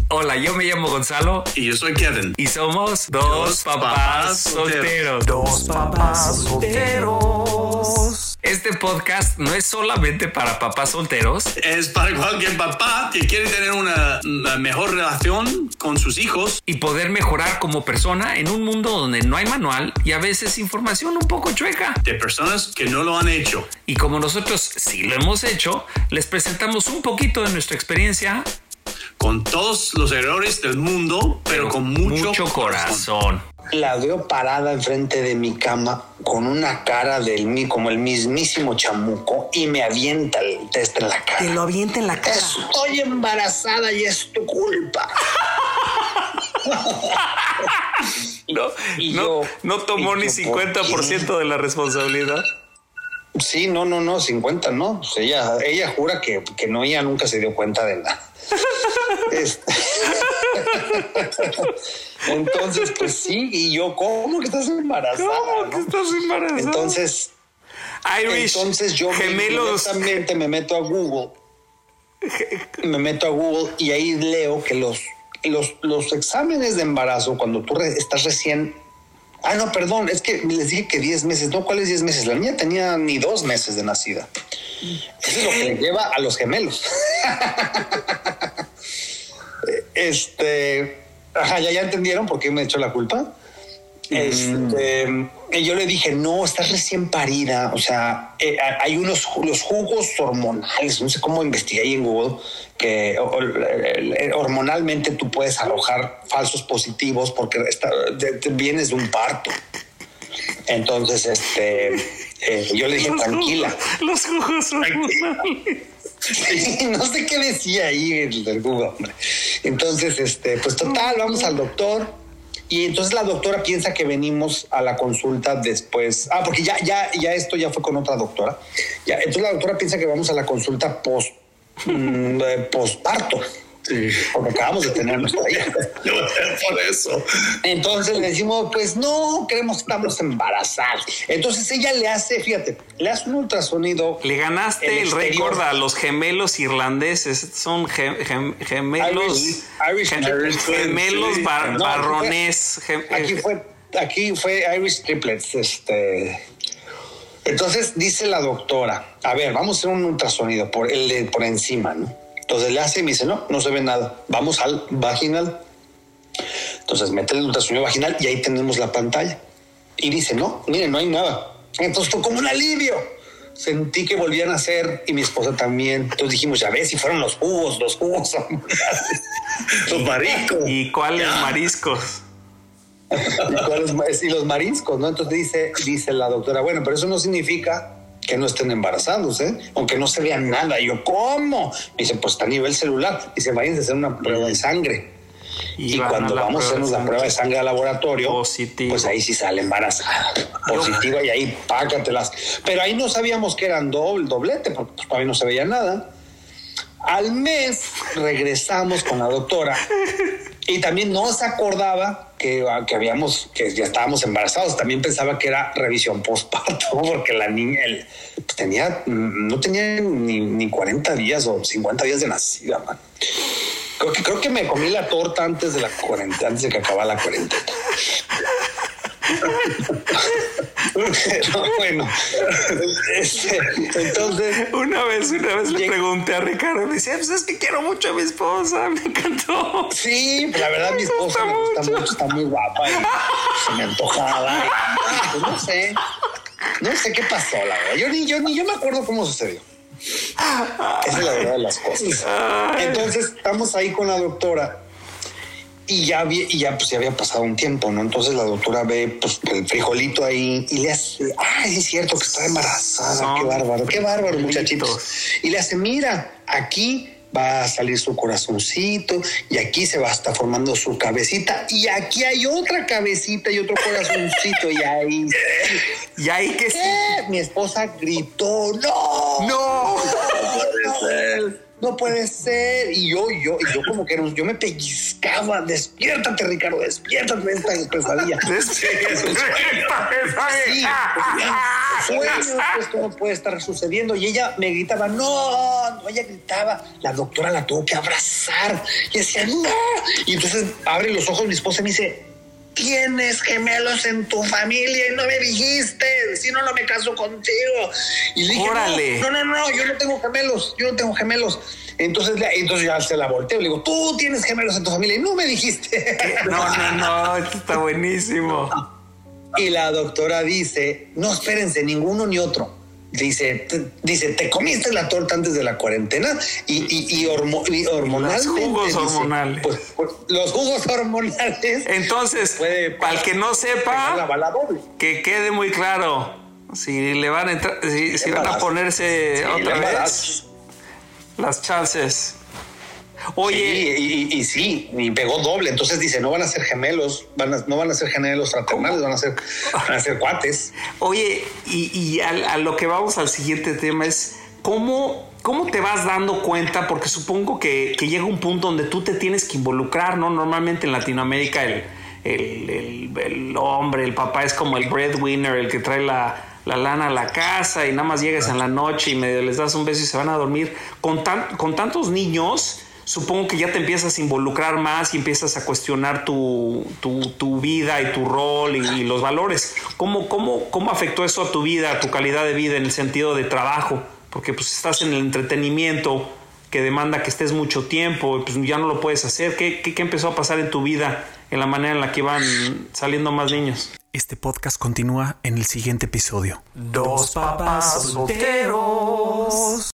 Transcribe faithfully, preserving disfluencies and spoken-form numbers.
Hola, yo me llamo Gonzalo. Y yo soy Kevin. Y somos dos, dos papás, papás solteros. solteros. Dos papás solteros. Este podcast no es solamente para papás solteros. Es para cualquier papá que quiere tener una, una mejor relación con sus hijos. Y poder mejorar como persona en un mundo donde no hay manual y a veces información un poco chueca. De personas que no lo han hecho. Y como nosotros sí lo hemos hecho, les presentamos un poquito de nuestra experiencia. Con todos los errores del mundo, pero, pero con mucho, mucho corazón. corazón. La veo parada enfrente de mi cama con una cara del mí como el mismísimo chamuco y me avienta el test en la cara. Te lo avienta en la cara. Estoy embarazada y es tu culpa. no, y no, yo, no tomó ni yo, cincuenta por ciento de la responsabilidad. Sí, no, no, no, cincuenta, no. Pues ella, ella jura que, que no, ella nunca se dio cuenta de nada. Este. Entonces, pues sí, y yo, ¿cómo que estás embarazada? ¿Cómo ¿no? que estás embarazada? Entonces, Irish, entonces yo gemelos. Inmediatamente me meto a Google, me meto a Google y ahí leo que los, los, los exámenes de embarazo, cuando tú re, estás recién, ah, no, perdón, es que les dije que diez meses, no, ¿cuáles diez meses? La niña tenía ni dos meses de nacida. Eso es lo que le lleva a los gemelos. Este, ajá, ya, ya entendieron por qué me echó la culpa. Mm. Este, y yo le dije, no, estás recién parida. O sea, eh, hay unos los jugos hormonales, no sé cómo investigué ahí en Google, que o, eh, hormonalmente tú puedes arrojar falsos positivos porque está, de, de, vienes de un parto. Entonces, este, eh, yo le dije, los tranquila. Jugos, los jugos hormonales. Sí, no sé qué decía ahí el del Google, hombre. Entonces, este, pues total, vamos al doctor. Y entonces la doctora piensa que venimos a la consulta después. Ah, porque ya, ya, ya esto ya fue con otra doctora. Ya, entonces la doctora piensa que vamos a la consulta post, mm, postparto. Sí. Porque acabamos de tener nuestra hija. Por eso. Entonces le decimos, pues no, creemos que estamos embarazados. Entonces ella le hace, fíjate, le hace un ultrasonido. Le ganaste el récord a los gemelos irlandeses. Son gem, gem, gemelos. Irish, Irish, gem, Irish gemelos sí. bar, no, barrones. Aquí fue, aquí fue, aquí fue Irish triplets. Este. Entonces dice la doctora, a ver, vamos a hacer un ultrasonido por, el, por encima, ¿no? Entonces le hace y me dice, no, no se ve nada. Vamos al vaginal. Entonces mete el ultrasonido vaginal y ahí tenemos la pantalla. Y dice, no, miren, no hay nada. Entonces fue como un alivio. Sentí que volvían a ser y mi esposa también. Entonces dijimos, ya ves, si fueron los jugos, los jugos. Los mariscos. ¿Y cuáles yeah. mariscos? ¿Y, cuáles, y los mariscos, ¿no? Entonces dice, dice la doctora, bueno, pero eso no significa que no estén embarazados, ¿eh? Aunque no se vean nada. Y yo, ¿cómo? Me dice, pues está a nivel celular. Dice, váyanse a hacer una prueba de sangre. Y, y cuando a vamos a hacernos la prueba de sangre al laboratorio, positivo. Pues ahí sí sale embarazada. Positiva y ahí págatelas. Pero ahí no sabíamos que eran doble, doblete, porque pues todavía no se veía nada. Al mes regresamos con la doctora y también no se acordaba que, que habíamos, que ya estábamos embarazados. También pensaba que era revisión postparto, porque la niña él, pues tenía, no tenía ni, ni cuarenta días o cincuenta días de nacida, man. Creo que, creo que me comí la torta antes de la cuarentena, antes de que acabara la cuarentena. Pero bueno, este, entonces una vez, una vez le pregunté a Ricardo, me decía, pues es que quiero mucho a mi esposa, me encantó. Sí, la verdad mi esposa me gusta mucho, mucho está muy guapa y se me antojaba. Y, pues no sé, no sé qué pasó, la verdad. Yo ni yo ni yo me acuerdo cómo sucedió. Esa es la verdad de las cosas. Entonces estamos ahí con la doctora. Y ya, había, y ya, pues, ya había pasado un tiempo, ¿no? Entonces la doctora ve pues, el frijolito ahí y le hace, ay, es cierto que está embarazada, Son qué bárbaro, qué bárbaro, muchachitos. Y le hace, mira, aquí va a salir su corazoncito y aquí se va a estar formando su cabecita y aquí hay otra cabecita y otro corazoncito y ahí. Y ahí que sí. Mi esposa gritó, no, no, no, no. no puede ser. Y yo, yo, y yo como que no, yo me pellizcaba, despiértate, Ricardo, despiértate de esta pesadilla. Sí, sueños, esto no puede estar sucediendo. Y ella me gritaba, no, no, ella gritaba. La doctora la tuvo que abrazar y decía, no. Y entonces abre los ojos mi esposa y me dice, tienes gemelos en tu familia y no me dijiste, si no, no me caso contigo. Y le dije, ¡órale! no, no, no, no, yo no tengo gemelos, yo no tengo gemelos. Entonces, entonces ya se la volteo, le digo, tú tienes gemelos en tu familia y no me dijiste. No, no, no, esto está buenísimo. Y la doctora dice, no, espérense, ninguno ni otro. Dice, te, dice, te comiste la torta antes de la cuarentena y, y, y, hormo, y hormonalmente. Los jugos dice, hormonales. Pues, pues, los jugos hormonales. Entonces, puede, para el que no sepa, la bala doble. que quede muy claro, si le van a entrar, si, si van a ponerse sí, otra vez, las chances. Oye, sí, y, y, y sí, y pegó doble. Entonces dice, no van a ser gemelos, van a, no van a ser gemelos fraternales, van a ser, van a ser cuates. Oye, y, y a, a lo que vamos al siguiente tema es cómo, cómo te vas dando cuenta, porque supongo que, que llega un punto donde tú te tienes que involucrar, ¿no? Normalmente en Latinoamérica el, el, el, el hombre, el papá es como el breadwinner, el que trae la la lana a la casa y nada más llegas en la noche y medio les das un beso y se van a dormir. Con, tan, con tantos niños, supongo que ya te empiezas a involucrar más y empiezas a cuestionar tu, tu, tu vida y tu rol y, y los valores. ¿Cómo, cómo, ¿Cómo afectó eso a tu vida, a tu calidad de vida en el sentido de trabajo? Porque pues estás en el entretenimiento que demanda que estés mucho tiempo y pues ya no lo puedes hacer. ¿Qué, qué, qué empezó a pasar en tu vida en la manera en la que iban saliendo más niños? Este podcast continúa en el siguiente episodio. Dos papás solteros.